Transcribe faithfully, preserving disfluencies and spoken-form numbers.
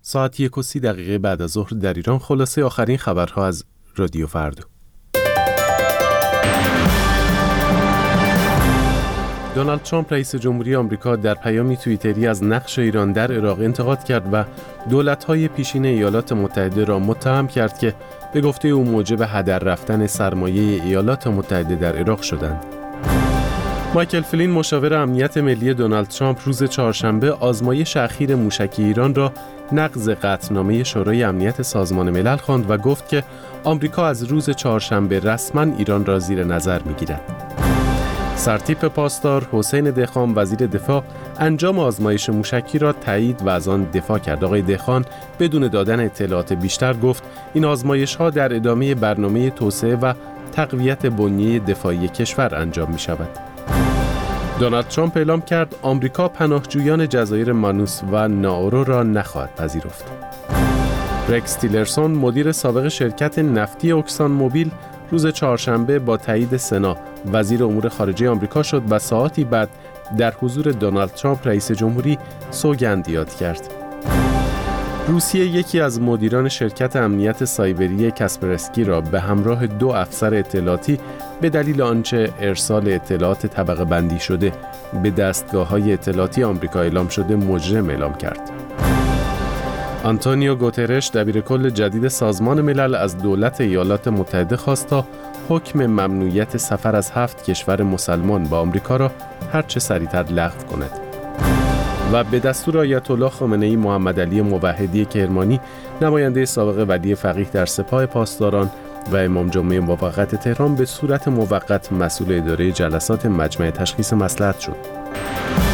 ساعت یک و سی دقیقه بعد از ظهر در ایران. خلاصه آخرین خبرها از رادیو فردا. دونالد ترامپ رئیس جمهوری آمریکا در پیامی توییتری از نقش ایران در عراق انتقاد کرد و دولت‌های پیشین ایالات متحده را متهم کرد که به گفته او موجب هدر رفتن سرمایه ایالات متحده در عراق شدند. مایکل فلین مشاور امنیت ملی دونالد ترامپ روز چهارشنبه آزمایش اخیر موشکی ایران را نقض قطعنامه شورای امنیت سازمان ملل خواند و گفت که آمریکا از روز چهارشنبه رسما ایران را زیر نظر می‌گیرد. سرتیپ پاسدار حسین دهخان وزیر دفاع انجام آزمایش موشکی را تایید و از آن دفاع کرد. آقای دهخان بدون دادن اطلاعات بیشتر گفت این آزمایش‌ها در ادامه برنامه توسعه و تقویت بنیه دفاعی کشور انجام می‌شود. دونالد ترامپ اعلام کرد آمریکا پناهجویان جزایر مانوس و نائورو را نخواهد پذیرفت. رکس تیلرسون مدیر سابق شرکت نفتی اکسان موبیل روز چهارشنبه با تایید سنا وزیر امور خارجه آمریکا شد و ساعاتی بعد در حضور دونالد ترامپ رئیس جمهوری سوگند یاد کرد. روسیه یکی از مدیران شرکت امنیت سایبری کاسپرسکی را به همراه دو افسر اطلاعاتی به دلیل آنچه ارسال اطلاعات طبقه بندی شده به دستگاه‌های اطلاعاتی آمریکا اعلام شده مجرم اعلام کرد. آنتونیو گوترش دبیرکل جدید سازمان ملل از دولت ایالات متحده خواست تا حکم ممنوعیت سفر از هفت کشور مسلمان با آمریکا را هرچه سریعتر لغو کند. و به دستور آیت الله خامنه‌ای محمدعلی موحدی کرمانی نماینده سابق ولی فقیه در سپاه پاسداران و امام جمعه موقت تهران به صورت موقت مسئول اداره جلسات مجمع تشخیص مصلحت شد.